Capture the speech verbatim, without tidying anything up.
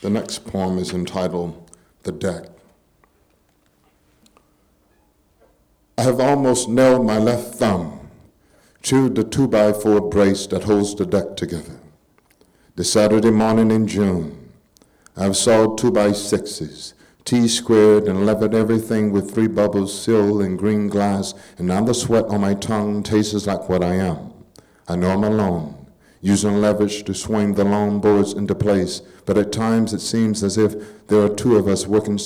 The next poem is entitled The Deck. I have almost nailed my left thumb to the two-by-four brace that holds the deck together. The Saturday morning in June, I've sawed two-by-sixes, T-squared and levered everything with three bubbles, sill and green glass, and now the sweat on my tongue tastes like what I am. I know I'm alone, using leverage to swing the long boards into place, but at times it seems as if there are two of us working